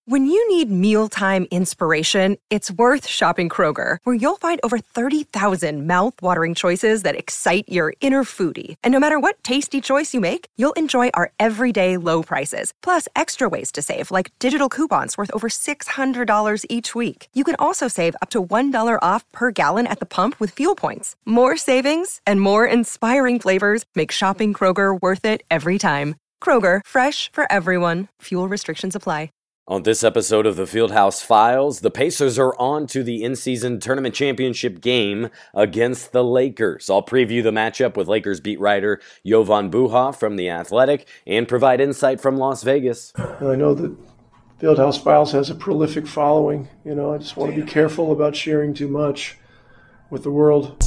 When you need mealtime inspiration, it's worth shopping Kroger, where you'll find over 30,000 mouth-watering choices that excite your inner foodie. And no matter what tasty choice you make, you'll enjoy our everyday low prices, plus extra ways to save, like digital coupons worth over $600 each week. You can also save up to $1 off per gallon at the pump with fuel points. More savings and more inspiring flavors make shopping Kroger worth it every time. Kroger, fresh for everyone. Fuel restrictions apply. On this episode of the Fieldhouse Files, the Pacers are on to the in-season tournament championship game against the Lakers. I'll preview the matchup with Lakers beat writer Jovan Buha from The Athletic and provide insight from Las Vegas. I know that Fieldhouse Files has a prolific following. I just want to be careful about sharing too much with the world.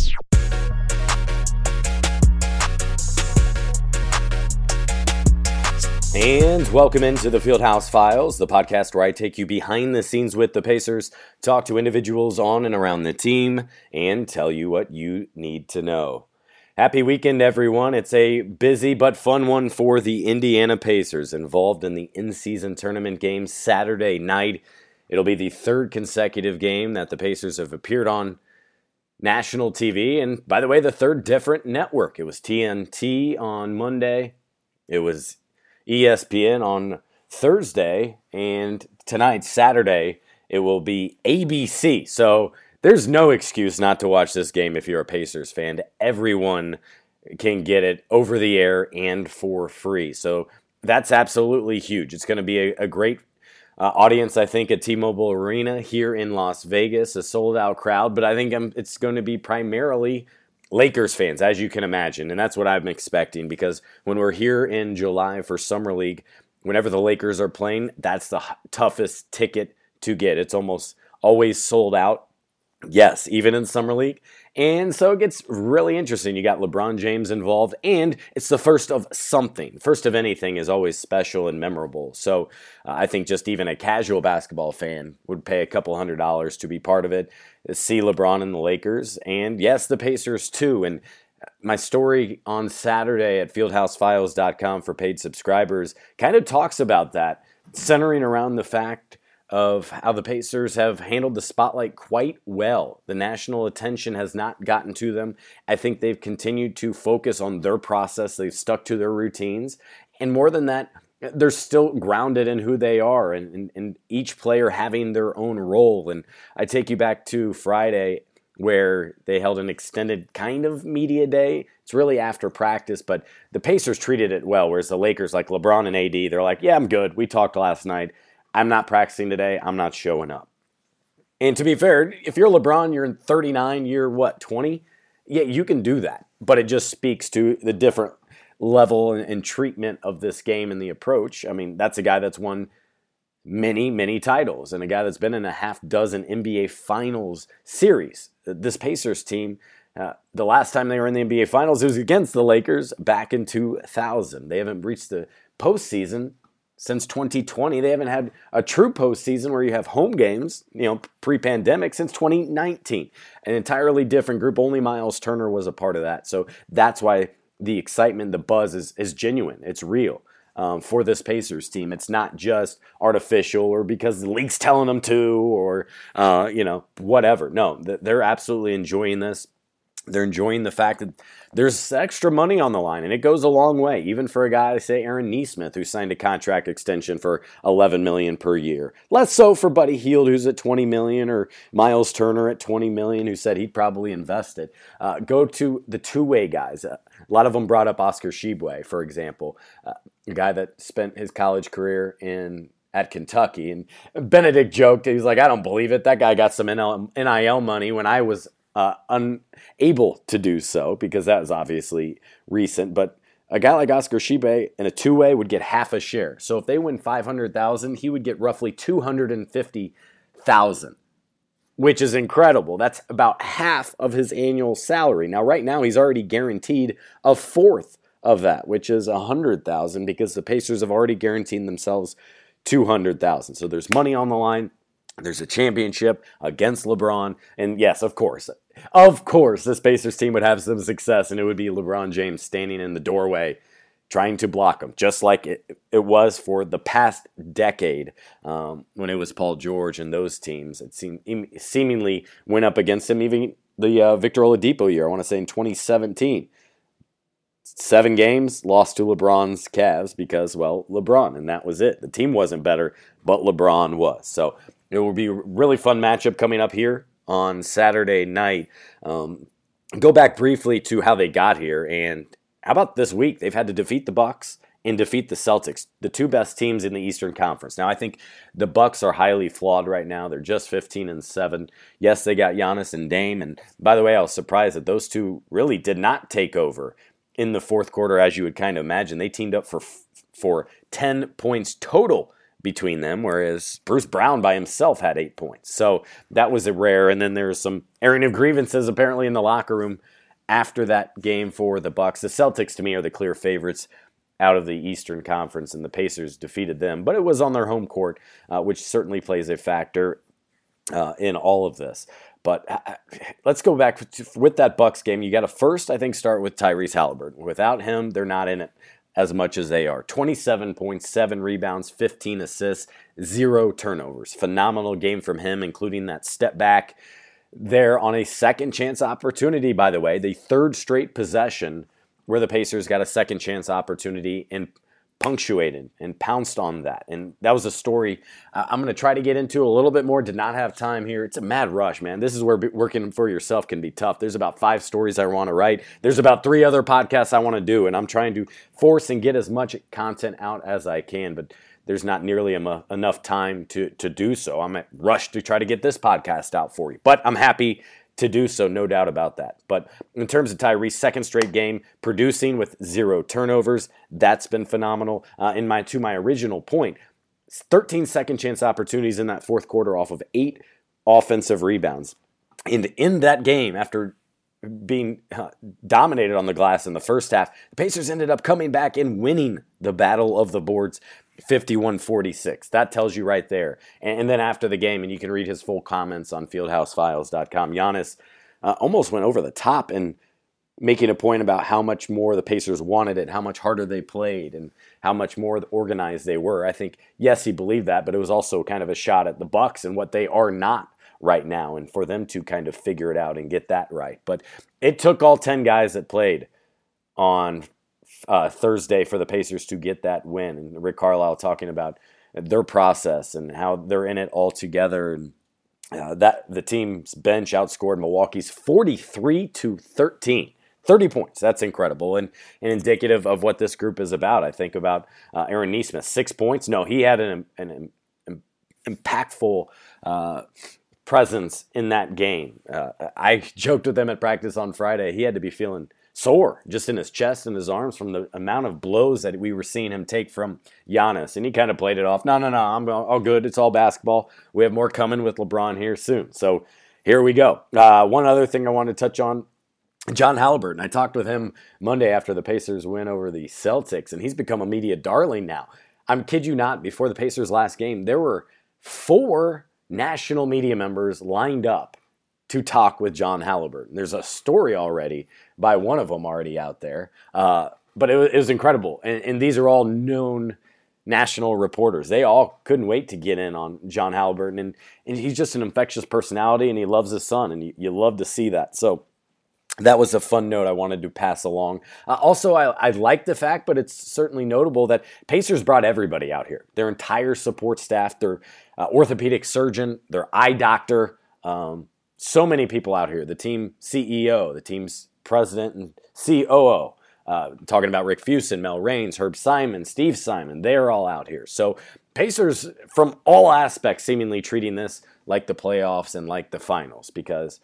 And welcome into the Fieldhouse Files, the podcast where I take you behind the scenes with the Pacers, talk to individuals on and around the team, and tell you what you need to know. Happy weekend, everyone. It's a busy but fun one for the Indiana Pacers involved in the in-season tournament game Saturday night. It'll be the third consecutive game that the Pacers have appeared on national TV, and by the way, the third different network. It was TNT on Monday. It was ESPN on Thursday, and tonight, Saturday, it will be ABC. So there's no excuse not to watch this game if you're a Pacers fan. Everyone can get it over the air and for free. So that's absolutely huge. It's going to be a great audience, I think, at T-Mobile Arena here in Las Vegas, a sold-out crowd. But I think it's going to be primarily Lakers fans, as you can imagine, and that's what I'm expecting, because when we're here in July for Summer League, whenever the Lakers are playing, that's the toughest ticket to get. It's almost always sold out, yes, even in Summer League, and so it gets really interesting. You got LeBron James involved, and it's the first of something. First of anything is always special and memorable, so I think just even a casual basketball fan would pay a couple $100 to be part of it, see LeBron and the Lakers, and yes, the Pacers too. And my story on Saturday at fieldhousefiles.com for paid subscribers kind of talks about that, centering around the fact of how the Pacers have handled the spotlight quite well. The national attention has not gotten to them. I think they've continued to focus on their process. They've stuck to their routines. And more than that, they're still grounded in who they are and each player having their own role. And I take you back to Friday where they held an extended kind of media day. It's really after practice, but the Pacers treated it well, whereas the Lakers, like LeBron and AD, they're like, yeah, I'm good. We talked last night. I'm not practicing today. I'm not showing up. And to be fair, if you're LeBron, you're in 39, you're 20? Yeah, you can do that. But it just speaks to the different level and treatment of this game and the approach. I mean, that's a guy that's won many, many titles and a guy that's been in a half dozen NBA Finals series. This Pacers team, the last time they were in the NBA Finals, it was against the Lakers back in 2000. They haven't reached the postseason since 2020. They haven't had a true postseason where you have home games, pre-pandemic, since 2019. An entirely different group. Only Miles Turner was a part of that. So that's why the excitement, the buzz is genuine. It's real for this Pacers team. It's not just artificial or because the league's telling them to or, whatever. No, they're absolutely enjoying this. They're enjoying the fact that there's extra money on the line, and it goes a long way, even for a guy, say, Aaron Nesmith, who signed a contract extension for $11 million per year. Less so for Buddy Hield, who's at $20 million, or Miles Turner at $20 million, who said he'd probably invest it. Go to the two-way guys. A lot of them brought up Oscar Tshiebwe, for example, a guy that spent his college career at Kentucky. And Benedict joked, he's like, I don't believe it. That guy got some NIL money when I was unable to do so, because that was obviously recent. But a guy like Oscar Tshiebwe in a two-way would get half a share. So if they win $500,000, he would get roughly $250,000, which is incredible. That's about half of his annual salary. Now, right now, he's already guaranteed a fourth of that, which is $100,000, because the Pacers have already guaranteed themselves $200,000. So there's money on the line. There's a championship against LeBron. And yes, of course, this Pacers team would have some success, and it would be LeBron James standing in the doorway trying to block him, just like it was for the past decade when it was Paul George and those teams. It seemingly went up against him, even the Victor Oladipo year, I want to say in 2017. 7 games, lost to LeBron's Cavs because, well, LeBron, and that was it. The team wasn't better, but LeBron was. So it will be a really fun matchup coming up here on Saturday night. Go back briefly to how they got here, and how about this week? They've had to defeat the Bucks and defeat the Celtics, the 2 best teams in the Eastern Conference. Now, I think the Bucks are highly flawed right now. They're just 15-7. Yes, they got Giannis and Dame, and by the way, I was surprised that those two really did not take over in the fourth quarter, as you would kind of imagine. They teamed up for 10 points total between them, whereas Bruce Brown by himself had 8 points. So that was a rare. And then there's some airing of grievances apparently in the locker room after that game for the Bucks. The Celtics, to me, are the clear favorites out of the Eastern Conference, and the Pacers defeated them. But it was on their home court, which certainly plays a factor in all of this. But let's go back with that Bucks game. You got to first, I think, start with Tyrese Halliburton. Without him, they're not in it as much as they are. 27 points, 7 rebounds, 15 assists, 0 turnovers. Phenomenal game from him, including that step back there on a second chance opportunity, by the way. The third straight possession where the Pacers got a second chance opportunity and punctuated and pounced on that. And that was a story I'm going to try to get into a little bit more. Did not have time here. It's a mad rush, man. This is where working for yourself can be tough. There's about 5 stories I want to write. There's about 3 other podcasts I want to do, and I'm trying to force and get as much content out as I can, but there's not nearly enough time to do so. I'm at rush to try to get this podcast out for you, but I'm happy to do so, no doubt about that. But in terms of Tyrese, second straight game, producing with 0 turnovers, that's been phenomenal. To my original point, 13 second chance opportunities in that fourth quarter off of 8 offensive rebounds. And in that game, after being dominated on the glass in the first half, the Pacers ended up coming back and winning the battle of the boards 51-46. That tells you right there. And then after the game, and you can read his full comments on fieldhousefiles.com, Giannis almost went over the top and making a point about how much more the Pacers wanted it, how much harder they played, and how much more organized they were. I think, yes, he believed that, but it was also kind of a shot at the Bucks and what they are not right now, and for them to kind of figure it out and get that right. But it took all 10 guys that played on Thursday for the Pacers to get that win. And Rick Carlisle talking about their process and how they're in it all together. And that the team's bench outscored Milwaukee's 43-13. 30 points. That's incredible and indicative of what this group is about. I think about Aaron Nesmith, 6 points. No, he had an impactful presence in that game. I joked with him at practice on Friday. He had to be feeling sore just in his chest and his arms from the amount of blows that we were seeing him take from Giannis. And he kind of played it off. No, I'm all good. It's all basketball. We have more coming with LeBron here soon. So here we go. One other thing I want to touch on, John Halliburton. I talked with him Monday after the Pacers win over the Celtics, and he's become a media darling now. I'm kid you not, before the Pacers' last game, there were 4 national media members lined up to talk with John Halliburton. There's a story already by one of them already out there, but it was incredible. And these are all known national reporters. They all couldn't wait to get in on John Halliburton, and he's just an infectious personality, and he loves his son, and you love to see that. So that was a fun note I wanted to pass along. Also, I like the fact, but it's certainly notable that Pacers brought everybody out here. Their entire support staff, their orthopedic surgeon, their eye doctor, so many people out here. The team CEO, the team's president and COO, talking about Rick Fuson, Mel Raines, Herb Simon, Steve Simon. They're all out here. So Pacers, from all aspects, seemingly treating this like the playoffs and like the finals because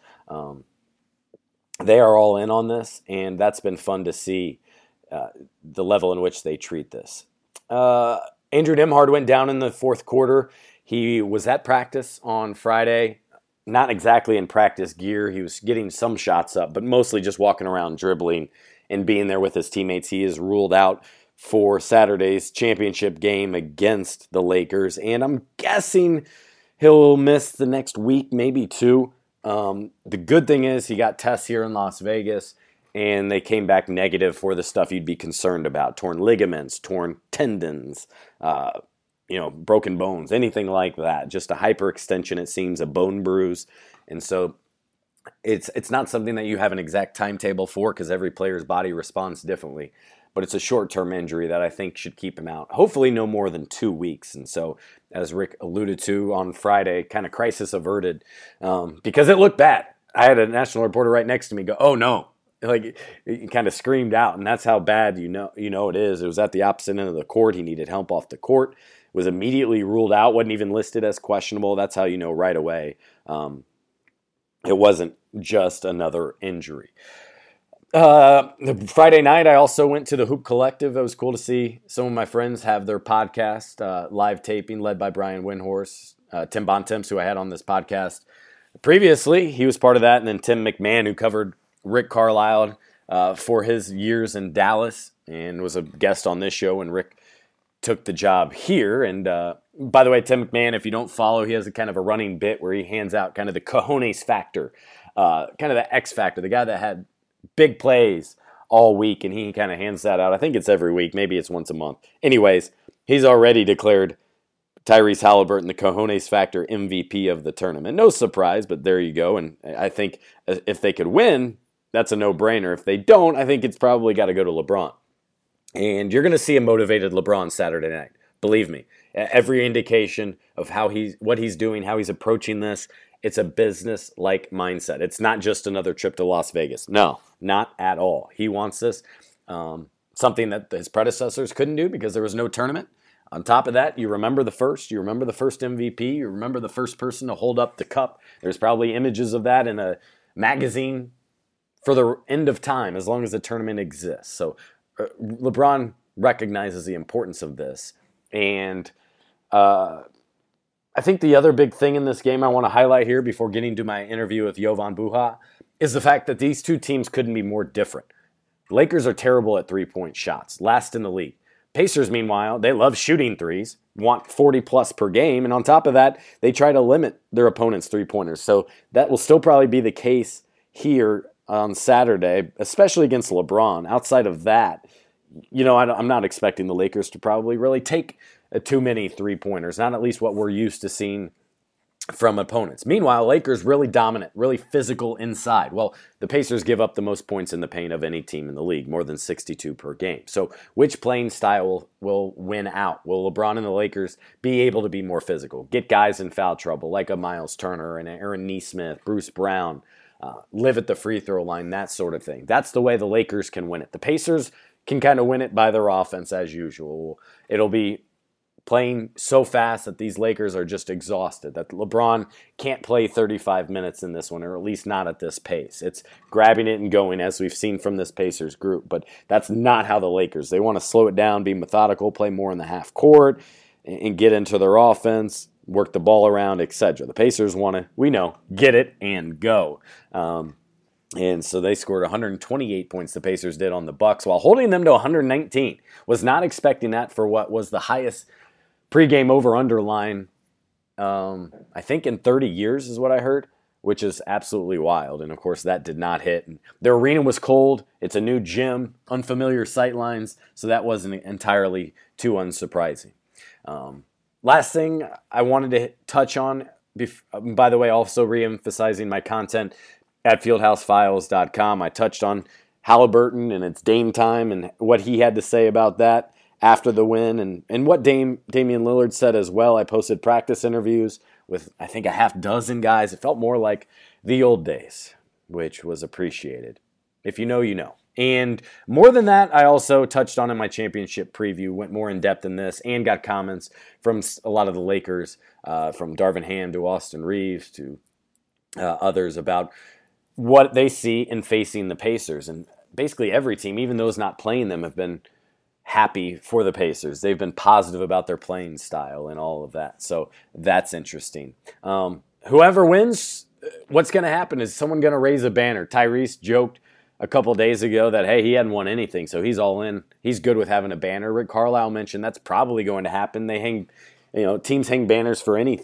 they are all in on this, and that's been fun to see the level in which they treat this. Andrew Nembhard went down in the fourth quarter. He was at practice on Friday, not exactly in practice gear. He was getting some shots up, but mostly just walking around dribbling and being there with his teammates. He is ruled out for Saturday's championship game against the Lakers, and I'm guessing he'll miss the next week, maybe 2. The good thing is he got tests here in Las Vegas, and they came back negative for the stuff you'd be concerned about: torn ligaments, torn tendons, broken bones, anything like that. Just a hyperextension, it seems, a bone bruise. And so it's not something that you have an exact timetable for, because every player's body responds differently. But it's a short-term injury that I think should keep him out, hopefully no more than 2 weeks. And so, as Rick alluded to on Friday, kind of crisis averted, because it looked bad. I had a national reporter right next to me go, "Oh no!" Like, he kind of screamed out, and that's how bad you know it is. It was at the opposite end of the court. He needed help off the court. Was immediately ruled out. Wasn't even listed as questionable. That's how you know right away. It wasn't just another injury. Friday night, I also went to the Hoop Collective. It was cool to see some of my friends have their podcast, live taping, led by Brian Windhorst, Tim Bontemps, who I had on this podcast previously. He was part of that. And then Tim McMahon, who covered Rick Carlisle for his years in Dallas and was a guest on this show when Rick took the job here. And by the way, Tim McMahon, if you don't follow, he has a kind of a running bit where he hands out kind of the cojones factor, kind of the X factor, the guy that had big plays all week, and he kind of hands that out. I think it's every week. Maybe it's once a month. Anyways, he's already declared Tyrese Halliburton the cojones factor MVP of the tournament. No surprise, but there you go. And I think if they could win, that's a no-brainer. If they don't, I think it's probably got to go to LeBron. And you're going to see a motivated LeBron Saturday night. Believe me. Every indication of what he's doing, how he's approaching this, it's a business-like mindset. It's not just another trip to Las Vegas. No, not at all. He wants this, something that his predecessors couldn't do because there was no tournament. On top of that, you remember the first MVP, you remember the first person to hold up the cup. There's probably images of that in a magazine for the end of time, as long as the tournament exists. So LeBron recognizes the importance of this. And I think the other big thing in this game I want to highlight here before getting to my interview with Jovan Buha is the fact that these two teams couldn't be more different. The Lakers are terrible at three-point shots, last in the league. Pacers, meanwhile, they love shooting threes, want 40-plus per game, and on top of that, they try to limit their opponent's three-pointers. So that will still probably be the case here on Saturday, especially against LeBron. Outside of that, I'm not expecting the Lakers to probably really take too many three-pointers, not at least what we're used to seeing from opponents. Meanwhile, Lakers really dominant, really physical inside. Well, the Pacers give up the most points in the paint of any team in the league, more than 62 per game. So which playing style will win out? Will LeBron and the Lakers be able to be more physical, get guys in foul trouble like a Miles Turner and Aaron Nesmith, Bruce Brown, live at the free throw line, that sort of thing? That's the way the Lakers can win it. The Pacers can kind of win it by their offense as usual. It'll be playing so fast that these Lakers are just exhausted, that LeBron can't play 35 minutes in this one, or at least not at this pace. It's grabbing it and going, as we've seen from this Pacers group, but that's not how the Lakers, they want to slow it down, be methodical, play more in the half court, and get into their offense, work the ball around, etc. The Pacers want to, we know, get it and go. And so they scored 128 points, the Pacers did, on the Bucks, while holding them to 119. Was not expecting that for what was the highest pregame over-under line, I think in 30 years is what I heard, which is absolutely wild. And, of course, that did not hit. And their arena was cold. It's a new gym, unfamiliar sightlines, so that wasn't entirely too unsurprising. Last thing I wanted to touch on, by the way, also re-emphasizing my content at fieldhousefiles.com. I touched on Halliburton and it's Dame time and what he had to say about that after the win, and what Damian Lillard said as well. I posted practice interviews with, I think, a half dozen guys. It felt more like the old days, which was appreciated. If you know, you know. And more than that, I also touched on in my championship preview, went more in depth in this, and got comments from a lot of the Lakers, from Darvin Ham to Austin Reeves to others, about what they see in facing the Pacers. And basically every team, even those not playing them, have been happy for the Pacers. They've been positive about their playing style and all of that. So that's interesting. Whoever wins, what's going to happen? Is someone going to raise a banner? Tyrese joked a couple days ago that, hey, he hadn't won anything, so he's all in. He's good with having a banner. Rick Carlisle mentioned that's probably going to happen. They hang, teams hang banners for anything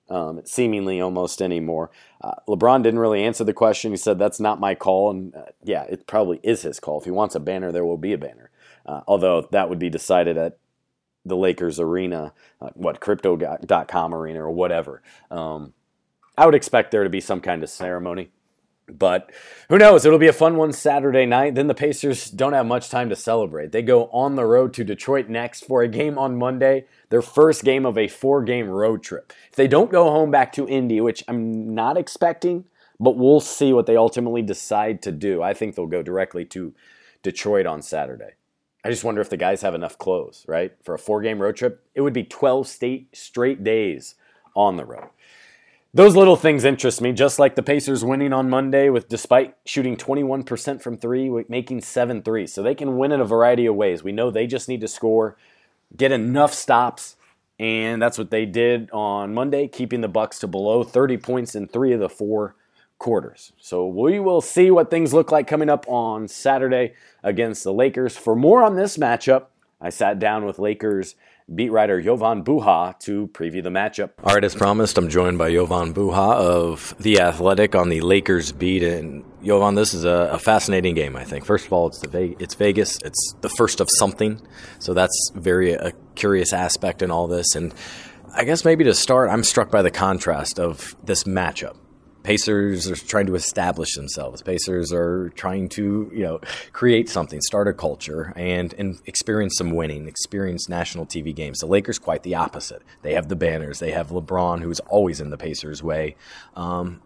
seemingly almost anymore. LeBron didn't really answer the question. He said, that's not my call. And yeah, it probably is his call. If he wants a banner, there will be a banner. Although that would be decided at the Lakers arena, Crypto.com arena or whatever. I would expect there to be some kind of ceremony. But who knows? It'll be a fun one Saturday night. Then the Pacers don't have much time to celebrate. They go on the road to Detroit next for a game on Monday, their first game of a 4-game road trip. If they don't go home back to Indy, which I'm not expecting, but we'll see what they ultimately decide to do. I think they'll go directly to Detroit on Saturday. I just wonder if the guys have enough clothes, right? For a 4-game road trip, it would be 12 straight days on the road. Those little things interest me, just like the Pacers winning on Monday despite shooting 21% from three, making 7 threes. So they can win in a variety of ways. We know they just need to score, get enough stops, and that's what they did on Monday, keeping the Bucks to below 30 points in 3 of the 4 quarters. So we will see what things look like coming up on Saturday against the Lakers. For more on this matchup, I sat down with Lakers beat writer Jovan Buha to preview the matchup. All right, as promised, I'm joined by Jovan Buha of The Athletic on the Lakers beat. And Jovan, this is a fascinating game, I think. First of all, it's Vegas. It's the first of something. So that's a curious aspect in all this. And I guess maybe to start, I'm struck by the contrast of this matchup. Pacers are trying to establish themselves. Pacers are trying to, create something, start a culture, and experience some winning, experience national TV games. The Lakers, quite the opposite. They have the banners. They have LeBron, who's always in the Pacers' way. How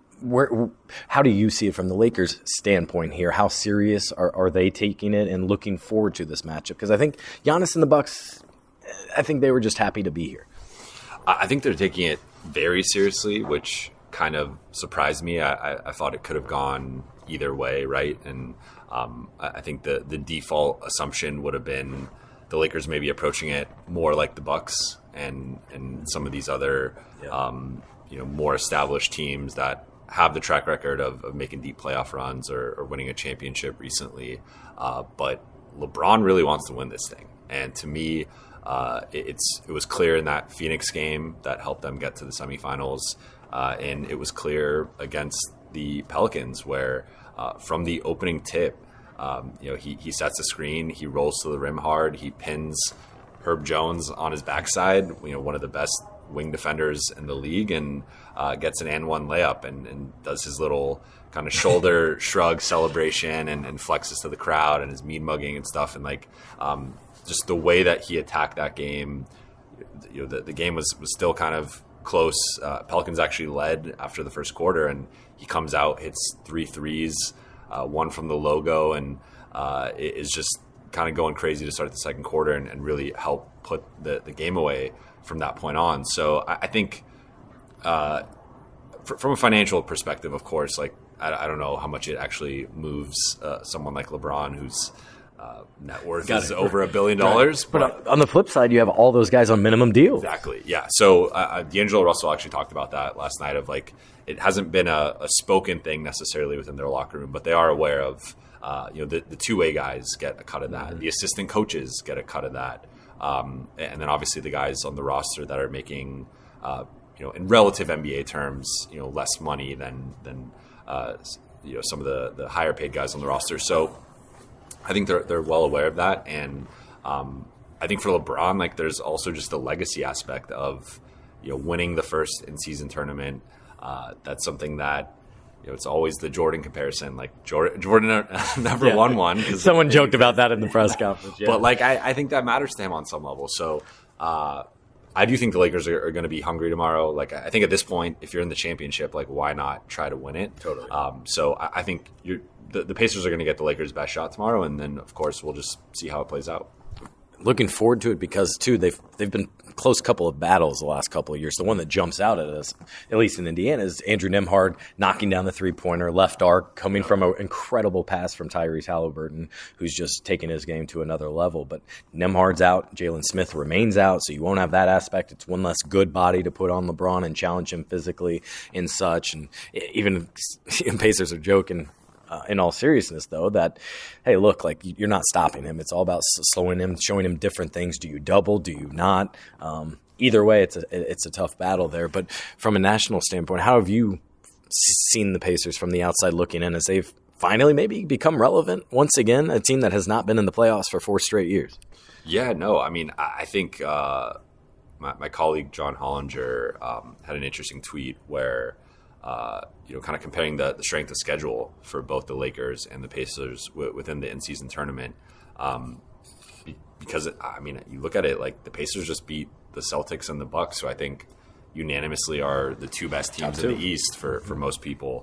do you see it from the Lakers' standpoint here? How serious are they taking it and looking forward to this matchup? Because I think Giannis and the Bucks, I think they were just happy to be here. I think they're taking it very seriously, which kind of surprised me. I thought it could have gone either way, right? And I think the default assumption would have been the Lakers maybe approaching it more like the Bucks and some of these other more established teams that have the track record of making deep playoff runs or winning a championship recently. But LeBron really wants to win this thing, and to me, it was clear in that Phoenix game that helped them get to the semifinals. And it was clear against the Pelicans where from the opening tip, he sets a screen, he rolls to the rim hard, he pins Herb Jones on his backside, one of the best wing defenders in the league, and gets an and-one layup and does his little kind of shoulder shrug celebration and flexes to the crowd and his mean mugging and stuff. And just the way that he attacked that game, the game was still kind of close. Pelicans actually led after the first quarter, and he comes out, hits 3 threes, one from the logo, and it is just kind of going crazy to start the second quarter and really help put the game away from that point on. So I think from a financial perspective, of course, I don't know how much it actually moves someone like LeBron, whose net worth is over $1 billion. But on the flip side, you have all those guys on minimum deals. Exactly, yeah. So D'Angelo Russell actually talked about that last night of it hasn't been a spoken thing necessarily within their locker room, but they are aware of the two-way guys get a cut of that. Mm-hmm. The assistant coaches get a cut of that. And then obviously the guys on the roster that are making, in relative NBA terms, less money than some of the higher paid guys on the roster. So I think they're well aware of that. And I think for LeBron, there's also just the legacy aspect of, winning the first in-season tournament. That's something that, it's always the Jordan comparison. Jordan never won one. Someone joked about that in the press conference. Yeah. But I think that matters to him on some level. So I do think the Lakers are going to be hungry tomorrow. I think at this point, if you're in the championship, why not try to win it? Totally. So I think the Pacers are going to get the Lakers' best shot tomorrow, and then of course we'll just see how it plays out. Looking forward to it because too they've been close couple of battles the last couple of years. The one that jumps out at us, at least in Indiana, is Andrew Nembhard knocking down the three-pointer, left arc, coming from an incredible pass from Tyrese Halliburton, who's just taking his game to another level. But Nembhard's out, Jalen Smith remains out, so you won't have that aspect. It's one less good body to put on LeBron and challenge him physically and such. And even Pacers are joking. In all seriousness, though, that, hey, look, you're not stopping him. It's all about slowing him, showing him different things. Do you double? Do you not? either way, it's a tough battle there. But from a national standpoint, how have you seen the Pacers from the outside looking in as they've finally maybe become relevant once again, a team that has not been in the playoffs for 4 straight years? Yeah, no, I mean, I think my colleague John Hollinger had an interesting tweet where, kind of comparing the strength of schedule for both the Lakers and the Pacers within the in-season tournament. Because, you look at it, like the Pacers just beat the Celtics and the Bucks, who I think unanimously are the 2 best teams in the East for most people.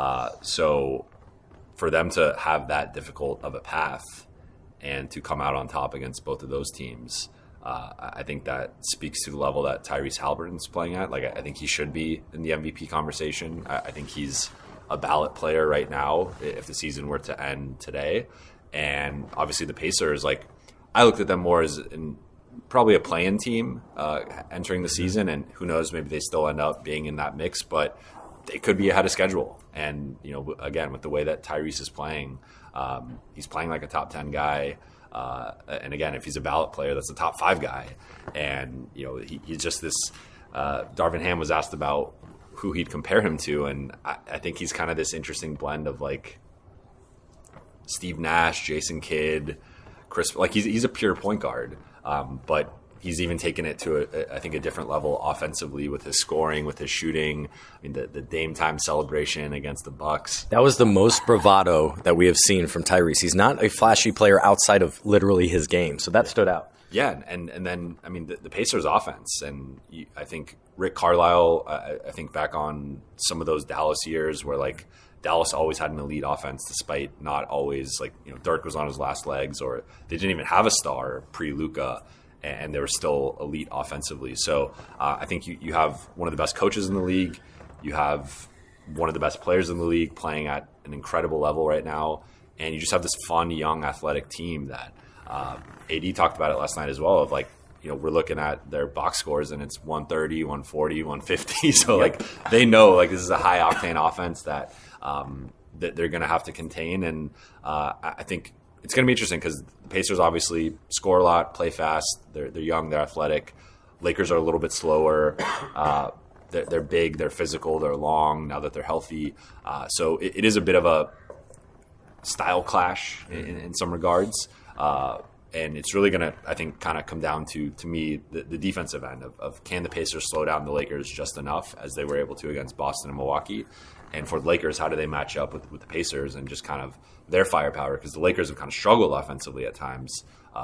So for them to have that difficult of a path and to come out on top against both of those teams, I think that speaks to the level that Tyrese Halliburton's playing at. Like, I think he should be in the MVP conversation. I think he's a ballot player right now if the season were to end today. And obviously the Pacers, like, I looked at them more as probably a play-in team entering the season, and who knows, maybe they still end up being in that mix, but they could be ahead of schedule. And, again, with the way that Tyrese is playing, he's playing like a top 10 guy. And again, if he's a ballot player, that's a top 5 guy. And, he's just this Darvin Ham was asked about who he'd compare him to. And I think he's kind of this interesting blend of like Steve Nash, Jason Kidd, Chris, like he's a pure point guard. But he's even taken it to, I think, a different level offensively with his scoring, with his shooting. I mean, the Dame time celebration against the Bucks. That was the most bravado that we have seen from Tyrese. He's not a flashy player outside of literally his game, so that stood out. Yeah, and then, I mean, the Pacers offense, and I think Rick Carlisle, I think back on some of those Dallas years where, like, Dallas always had an elite offense despite not always, like, Dirk was on his last legs, or they didn't even have a star pre-Luka, and they were still elite offensively. So I think you have one of the best coaches in the league. You have one of the best players in the league playing at an incredible level right now. And you just have this fun, young, athletic team that AD talked about it last night as well, of like, we're looking at their box scores and it's 130, 140, 150. So like they know like this is a high octane offense that they're going to have to contain. And I think it's going to be interesting because the Pacers obviously score a lot, play fast. They're young, they're athletic. Lakers are a little bit slower. They're big, they're physical, they're long now that they're healthy. So it is a bit of a style clash in some regards. And it's really going to, I think, kind of come down to me, the defensive end of can the Pacers slow down the Lakers just enough as they were able to against Boston and Milwaukee? And for the Lakers, how do they match up with the Pacers and just kind of their firepower? Because the Lakers have kind of struggled offensively at times.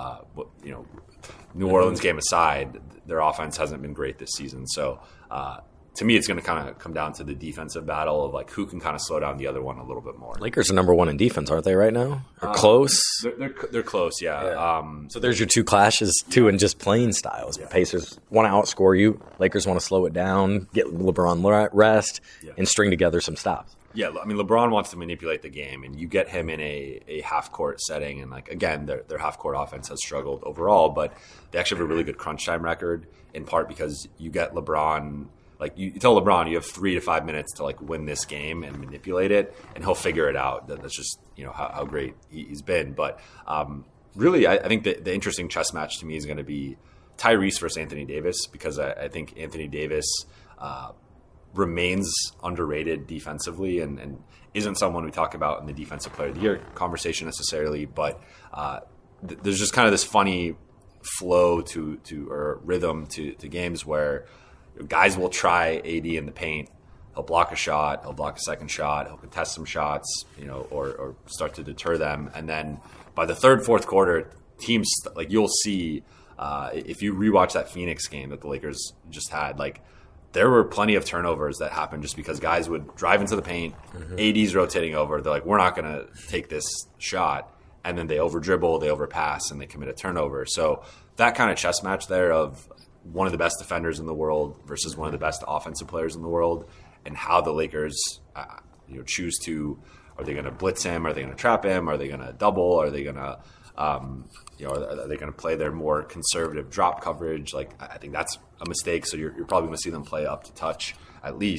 New Orleans game aside, their offense hasn't been great this season. So to me, it's going to kind of come down to the defensive battle of like who can kind of slow down the other one a little bit more. Lakers are number 1 in defense, aren't they right now? Or close? They're close, yeah. So there's your 2 clashes, too, in just playing styles. Yeah. Pacers want to outscore you. Lakers want to slow it down, get LeBron rest, and string together some stops. Yeah, I mean, LeBron wants to manipulate the game, and you get him in a half-court setting. And, like, again, their half-court offense has struggled overall, but they actually have a really good crunch time record, in part because you get LeBron – like you tell LeBron you have 3 to 5 minutes to like win this game and manipulate it, and he'll figure it out. That's just how great he's been. But really, I think the interesting chess match to me is going to be Tyrese versus Anthony Davis, because I think Anthony Davis remains underrated defensively and isn't someone we talk about in the Defensive Player of the Year conversation necessarily. But there's just kind of this funny flow or rhythm to games where guys will try AD in the paint. He'll block a shot. He'll block a second shot. He'll contest some shots, or start to deter them. And then by the third, fourth quarter, teams like you'll see if you rewatch that Phoenix game that the Lakers just had, like there were plenty of turnovers that happened just because guys would drive into the paint. AD's rotating over. They're like, we're not going to take this shot. And then they over dribble, they overpass, and they commit a turnover. So that kind of chess match there of one of the best defenders in the world versus one of the best offensive players in the world, and how the Lakers choose to, are they going to blitz him? Are they going to trap him? Are they going to double? Are they going to are they going to play their more conservative drop coverage? Like I think that's a mistake. So you're probably going to see them play up to touch at least.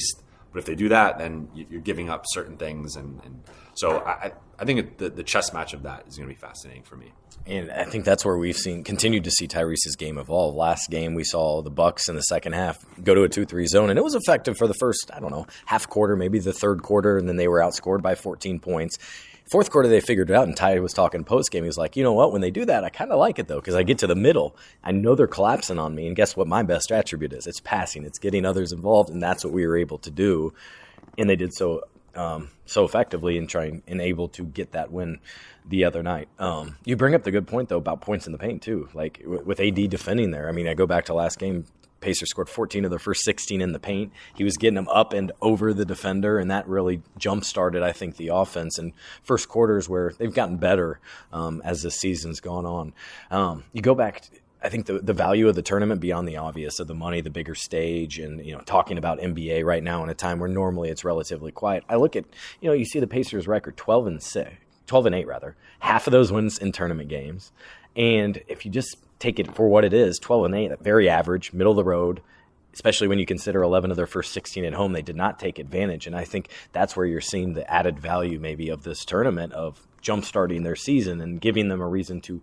But if they do that, then you're giving up certain things. And so I think the chess match of that is going to be fascinating for me. And I think that's where we've continued to see Tyrese's game evolve. Last game, we saw the Bucks in the second half go to a 2-3 zone, and it was effective for the first, half quarter, maybe the third quarter, and then they were outscored by 14 points. Fourth quarter, they figured it out, and Ty was talking post-game. He was like, you know what, when they do that, I kind of like it, though, because I get to the middle. I know they're collapsing on me, and guess what my best attribute is? It's passing. It's getting others involved, and that's what we were able to do. And they did so effectively and able to get that win the other night. You bring up the good point, though, about points in the paint, too. Like, with AD defending there, I go back to last game, Pacers scored 14 of their first 16 in the paint. He was getting them up and over the defender, and that really jump-started, I think, the offense. And first quarters where they've gotten better as the season's gone on. You go back I think the value of the tournament beyond the obvious of the money, the bigger stage, and talking about NBA right now in a time where normally it's relatively quiet. I look at you see the Pacers record 12-8 rather. Half of those wins in tournament games, and if you just take it for what it is, 12-8, very average, middle of the road. Especially when you consider 11 of their first 16 at home, they did not take advantage. And I think that's where you're seeing the added value maybe of this tournament of jump-starting their season and giving them a reason to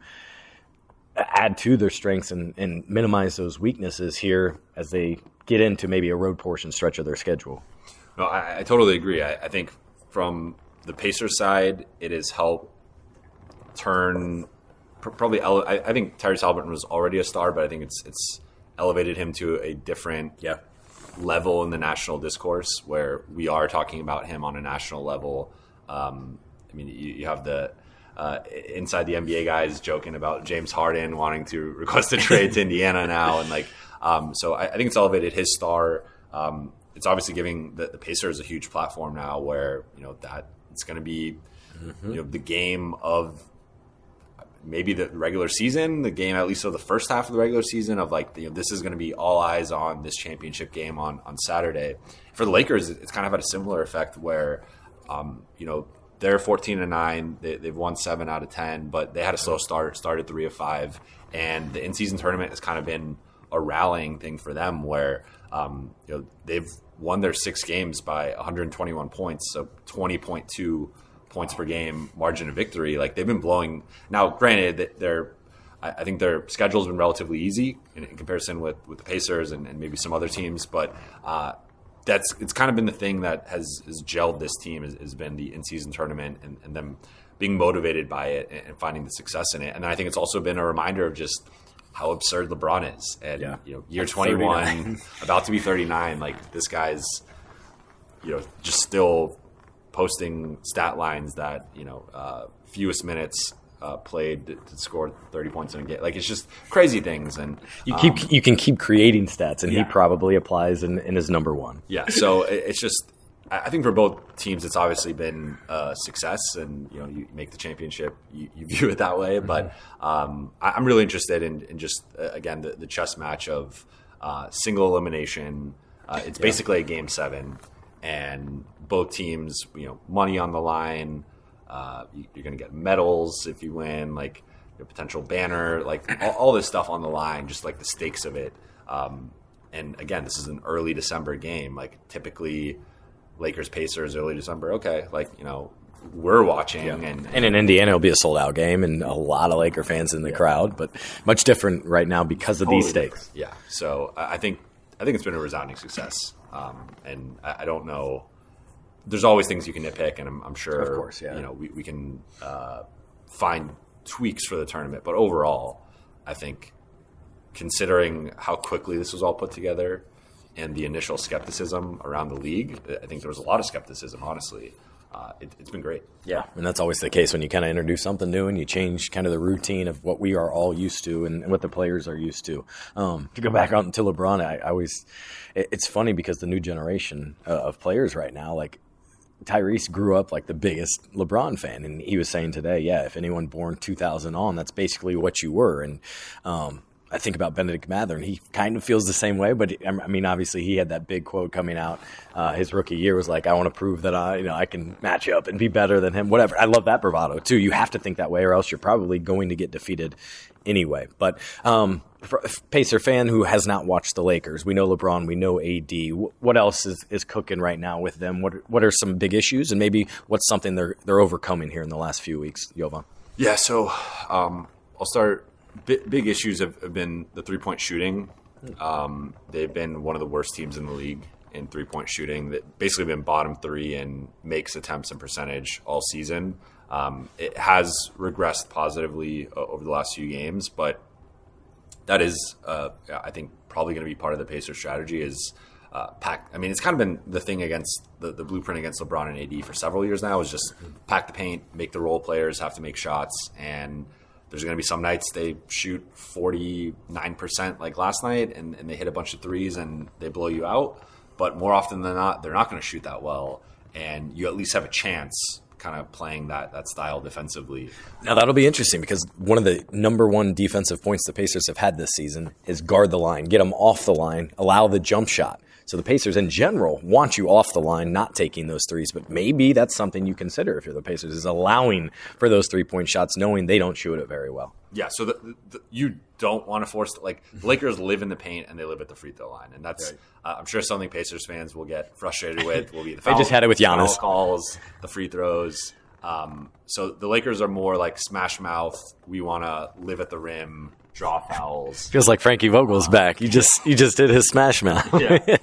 add to their strengths and minimize those weaknesses here as they get into maybe a road portion stretch of their schedule. No, I totally agree. I think from the Pacers side, it has helped turn probably. I think Tyrese Haliburton was already a star, but I think it's elevated him to a different level in the national discourse where we are talking about him on a national level. You have the inside the NBA guys joking about James Harden wanting to request a trade to Indiana now. And so I think it's elevated his star. It's obviously giving the Pacers a huge platform now where, that it's going to be, the game of maybe the regular season, the game at least of the first half of the regular season of this is going to be all eyes on this championship game on Saturday. For the Lakers, it's kind of had a similar effect where, they're 14-9. They've won 7 out of 10, but they had a slow start, started 3 of 5. And the in-season tournament has kind of been a rallying thing for them where, they've won their 6 games by 121 points, so 20.2 points per game margin of victory. They've been blowing. Now, granted, that I think their schedule's been relatively easy in comparison with the Pacers and maybe some other teams, but it's kind of been the thing that has gelled this team has been the in-season tournament and them being motivated by it and finding the success in it. And I think it's also been a reminder of just how absurd LeBron is. And year 21, about to be 39, this guy's just still posting stat lines that fewest minutes played to score 30 points in a game. It's just crazy things, and you can keep creating stats, and he probably applies in his number one. Yeah, so it's just I think for both teams, it's obviously been a success, and you make the championship, you view it that way. But I'm really interested in just again the chess match of single elimination. It's basically a game 7. And both teams, money on the line. You're going to get medals if you win, your potential banner, all this stuff on the line, just the stakes of it. And again, this is an early December game. Typically, Lakers Pacers early December. Okay, we're watching, and in Indiana it'll be a sold out game, and a lot of Laker fans in the crowd, but much different right now because of these stakes. Yeah, so I think it's been a resounding success. And I don't know. There's always things you can nitpick, and I'm sure, of course, we can find tweaks for the tournament. But overall, I think considering how quickly this was all put together and the initial skepticism around the league, I think there was a lot of skepticism, honestly. It's been great. Yeah, and that's always the case when you kind of introduce something new and you change kind of the routine of what we are all used to and what the players are used to. To go back on to LeBron, it's funny because the new generation of players right now, Tyrese grew up the biggest LeBron fan, and he was saying today, if anyone born 2000 on, that's basically what you were. And I think about Benedict Mather, and he kind of feels the same way. But I mean, obviously, he had that big quote coming out his rookie year was like, "I want to prove that I can match up and be better than him." Whatever. I love that bravado too. You have to think that way, or else you're probably going to get defeated anyway. But for a Pacer fan who has not watched the Lakers, we know LeBron, we know AD. What else is cooking right now with them? What are some big issues, and maybe what's something they're overcoming here in the last few weeks, Jovan? Yeah. So I'll start. Big issues have been the 3-point shooting. They've been one of the worst teams in the league in 3-point shooting. That basically been bottom 3 in makes, attempts, and percentage all season. It has regressed positively over the last few games, but that is, I think, probably going to be part of the Pacers' strategy is pack. I mean, it's kind of been the thing against the blueprint against LeBron and AD for several years now is just pack the paint, make the role players have to make shots, and there's going to be some nights they shoot 49% like last night, and they hit a bunch of threes and they blow you out. But more often than not, they're not going to shoot that well, and you at least have a chance kind of playing that style defensively. Now, that'll be interesting because one of the number one defensive points the Pacers have had this season is guard the line, get them off the line, allow the jump shot. So the Pacers in general want you off the line, not taking those threes. But maybe that's something you consider if you're the Pacers, is allowing for those 3-point shots, knowing they don't shoot it very well. Yeah, so you don't want to force – like the Lakers live in the paint and they live at the free throw line. And that's I'm sure something Pacers fans will get frustrated with. Will be the foul, they just had it with Giannis. Foul calls, the free throws. So the Lakers are more like smash mouth. We want to live at the rim, draw fouls. Feels like Frankie Vogel's back. You just did his smash mouth. Yeah.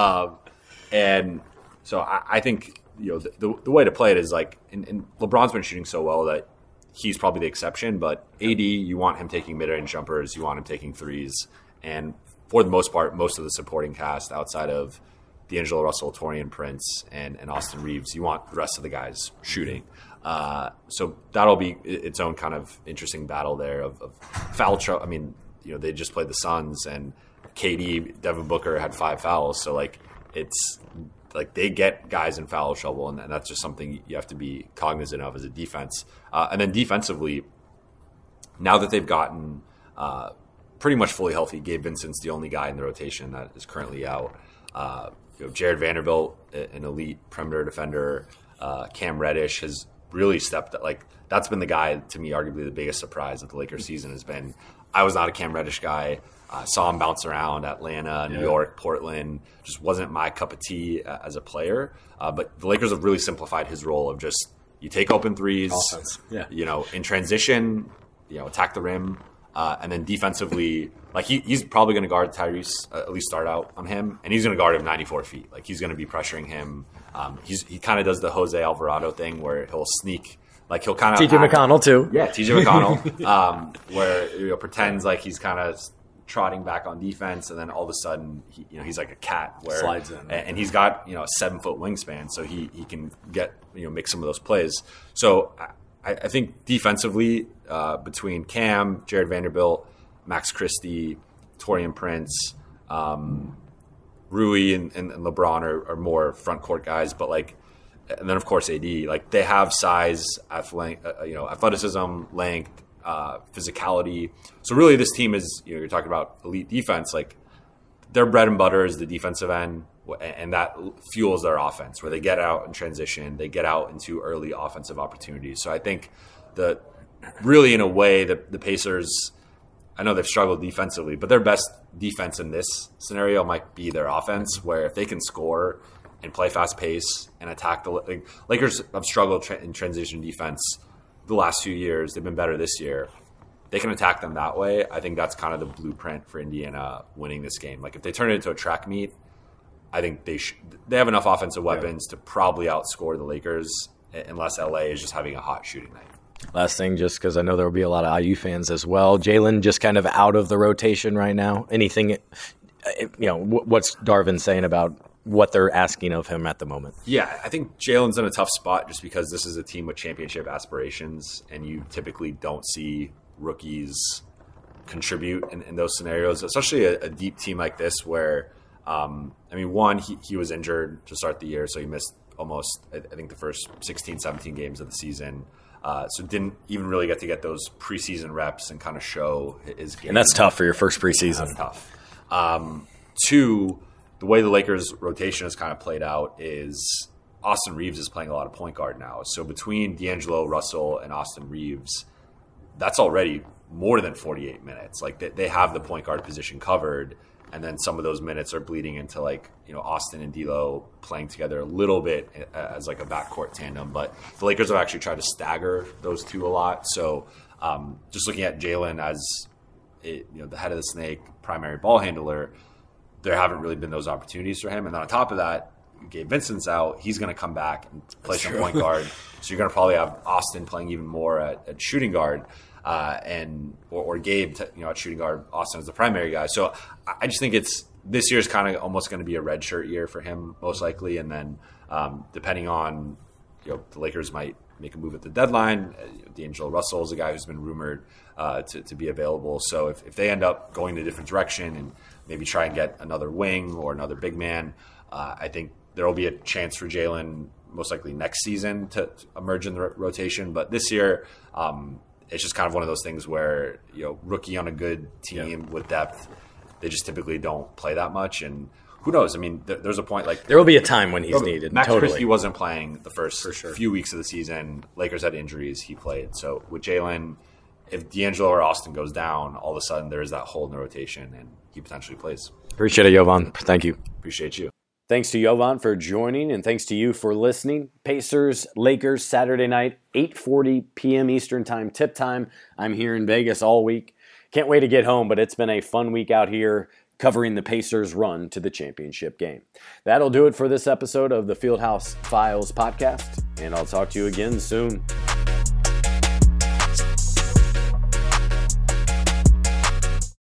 And so I think the way to play it is like, and LeBron's been shooting so well that he's probably the exception. But AD, you want him taking mid-range jumpers, you want him taking threes, and for the most part, most of the supporting cast outside of D'Angelo Russell, Taurean Prince, and Austin Reeves, you want the rest of the guys shooting. So that'll be its own kind of interesting battle there of foul trouble. I mean, they just played the Suns, and KD, Devin Booker had 5 fouls. So like it's like they get guys in foul trouble, and that's just something you have to be cognizant of as a defense. And then defensively, now that they've gotten pretty much fully healthy, Gabe Vincent's the only guy in the rotation that is currently out. Jared Vanderbilt, an elite perimeter defender. Cam Reddish has really stepped up. Like that's been the guy, to me, arguably the biggest surprise of the Lakers season has been. I was not a Cam Reddish guy. Saw him bounce around Atlanta, New York, Portland. Just wasn't my cup of tea as a player. But the Lakers have really simplified his role of just you take open threes, offense. In transition, attack the rim. And then defensively, like he's probably going to guard Tyrese, at least start out on him, and he's going to guard him 94 feet. Like he's going to be pressuring him. He kind of does the Jose Alvarado thing where he'll sneak, like he'll kind of TJ McConnell too. Yeah, TJ McConnell, where pretends like he's kind of trotting back on defense, and then all of a sudden he's like a cat where slides in, and he's got a 7-foot wingspan, so he can get make some of those plays. So I think defensively, between Cam, Jared Vanderbilt, Max Christie, Taurean Prince, Rui and LeBron are more front court guys, but and then of course AD, like they have size, athleticism, length, physicality. So really, this team is you're talking about elite defense. Like their bread and butter is the defensive end, and that fuels their offense, where they get out in transition, they get out into early offensive opportunities. So I think really in a way that the Pacers, I know they've struggled defensively, but their best defense in this scenario might be their offense, where if they can score and play fast pace and attack the Lakers have struggled in transition defense the last few years. They've been better this year. They can attack them that way. I think that's kind of the blueprint for Indiana winning this game. Like if they turn it into a track meet, I think they have enough offensive weapons to probably outscore the Lakers, unless LA is just having a hot shooting night. Last thing, just because I know there will be a lot of IU fans as well. Jalen just kind of out of the rotation right now. Anything, what's Darvin saying about what they're asking of him at the moment? Yeah, I think Jalen's in a tough spot just because this is a team with championship aspirations, and you typically don't see rookies contribute in those scenarios, especially a deep team like this where, one, he was injured to start the year, so he missed almost, I think, the first 16, 17 games of the season. So didn't even really get those preseason reps and kind of show his game. And that's tough for your first preseason. That's tough. Two, the way the Lakers' rotation has kind of played out is Austin Reeves is playing a lot of point guard now. So between D'Angelo Russell and Austin Reeves, that's already more than 48 minutes. Like they have the point guard position covered, and then some of those minutes are bleeding into Austin and D'Lo playing together a little bit as like a backcourt tandem. But the Lakers have actually tried to stagger those two a lot. So just looking at Jalen as the head of the snake, primary ball handler, there haven't really been those opportunities for him. And then on top of that, Gabe Vincent's out. He's going to come back and play some point guard. So you're going to probably have Austin playing even more at shooting guard. Or Gabe, at shooting guard, Austin is the primary guy. So I just think this year is kind of almost going to be a redshirt year for him, most likely. And then depending on, the Lakers might make a move at the deadline. D'Angelo Russell is a guy who's been rumored to be available. So if they end up going in a different direction and maybe try and get another wing or another big man, I think there will be a chance for Jalen most likely next season to emerge in the rotation. But this year, it's just kind of one of those things where, rookie on a good team with depth, they just typically don't play that much. And who knows? I mean, there's a point there will be a time when he's needed. Max Christie wasn't playing the first few weeks of the season. Lakers had injuries. He played. So with Jalen, if D'Angelo or Austin goes down, all of a sudden there is that hole in the rotation and he potentially plays. Appreciate it, Jovan. Thank you. Appreciate you. Thanks to Jovan for joining, and thanks to you for listening. Pacers, Lakers, Saturday night, 8:40 p.m. Eastern Time, tip time. I'm here in Vegas all week. Can't wait to get home, but it's been a fun week out here covering the Pacers' run to the championship game. That'll do it for this episode of the Fieldhouse Files podcast, and I'll talk to you again soon.